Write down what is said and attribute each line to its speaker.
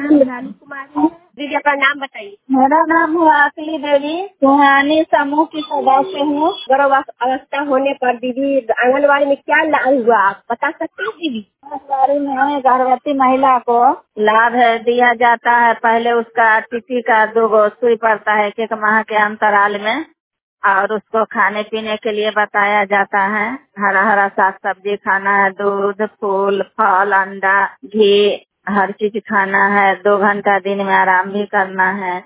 Speaker 1: नाम रानी कुमारी है। दीदी अपना नाम बताइए। मेरा नाम है आकली देवी, सुहानी समूह की सदस्य हूँ। गर्भ अवस्था होने पर दीदी आंगनबाड़ी में क्या लाभ हुआ आप बता सकते हैं दीदी? आंगनबाड़ी में गर्भवती महिला को लाभ है दिया जाता है। पहले उसका टीटी का 2 सुई पड़ता है 1 माह के अंतराल में, और उसको खाने पीने के लिए बताया जाता है। हरा हरा साग सब्जी खाना है, दूध, फूल, फल, अंडा, घी, हर चीज खाना है। 2 घंटा दिन में आराम भी करना है।